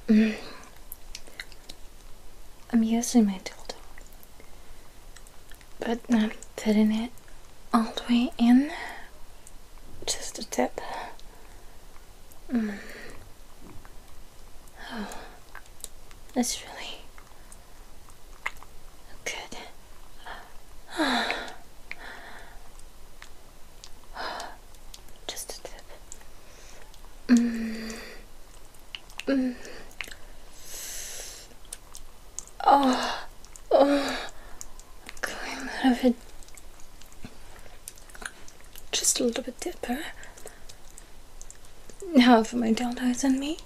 I'm using my dildo, but not fitting it all the way in. Just a tip. Oh, that's really good. Just a tip. Going out of it. Just a little bit deeper. Now for my dildos and me.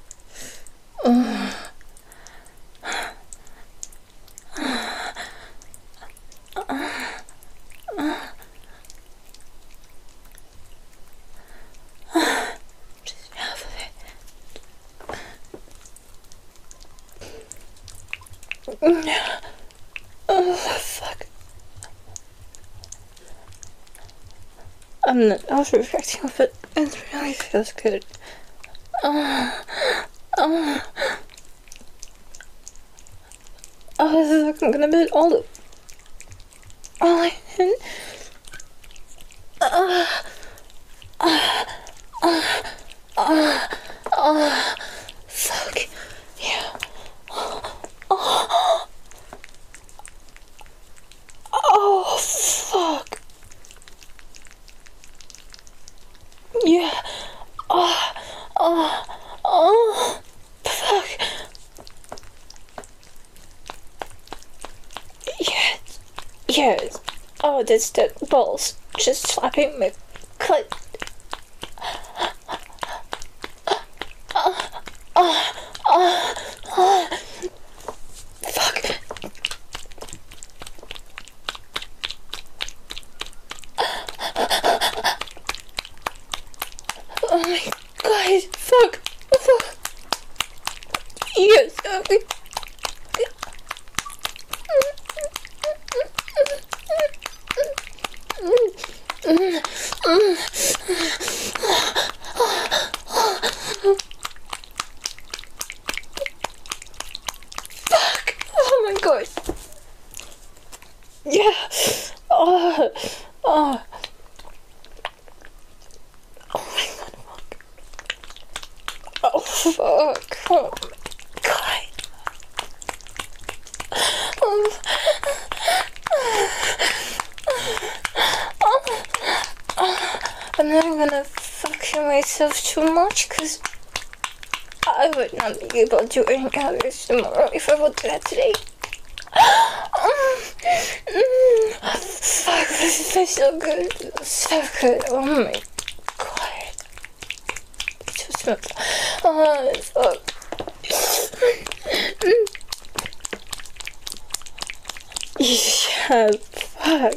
Just half of it. Oh, fuck. I'm not overreacting of it. It really feels good. I'm gonna put all in. Fuck. Yeah. Oh, fuck. Yeah. Fuck. Yes. Oh, that's the balls just slapping my clit. Fuck. Oh my god. Fuck. Yes. Okay. Fuck. Oh my god. Yeah. Oh my god. Oh fuck. Oh my god. I'm not gonna fucking myself too much because I would not be able to do any others tomorrow if I would do that today. Fuck, this feels so good. So good. Oh my god. It just smells. Oh, fuck. Yeah, fuck.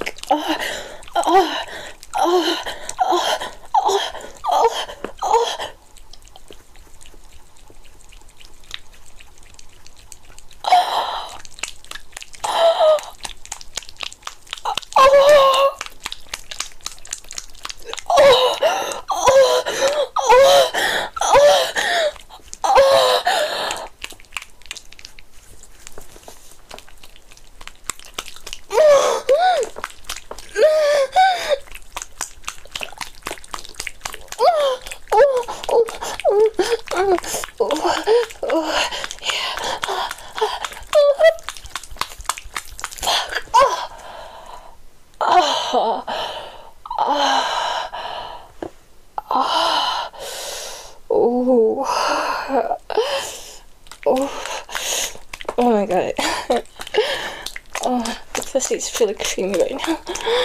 Oh my god. Oh, the pussy is really creamy right now.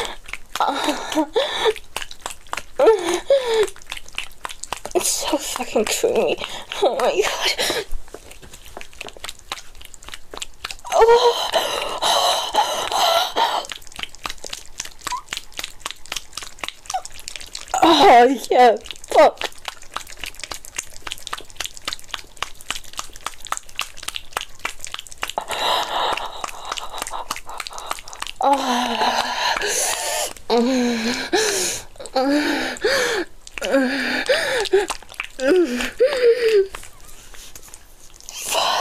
It's so fucking creamy. Oh my god. Oh yeah, fuck. Fuck.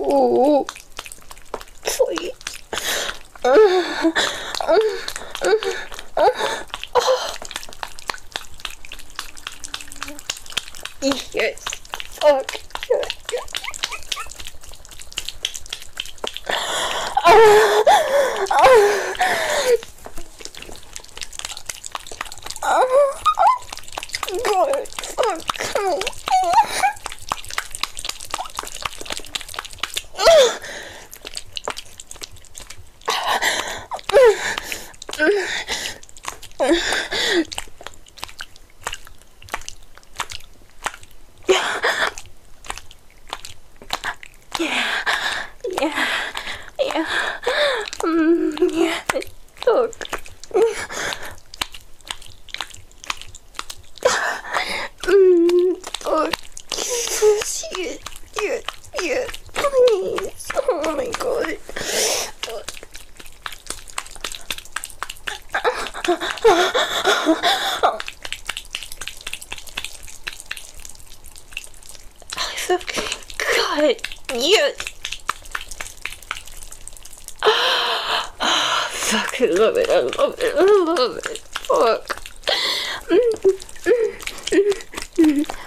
Oh, please. Yes. Fuck. God, fuck me. Yeah. Yeah. Look. Look. Yeah. Please. Oh my God. Look. I fucking God. Yes. Fuck, I love it, I love it, I love it. Fuck.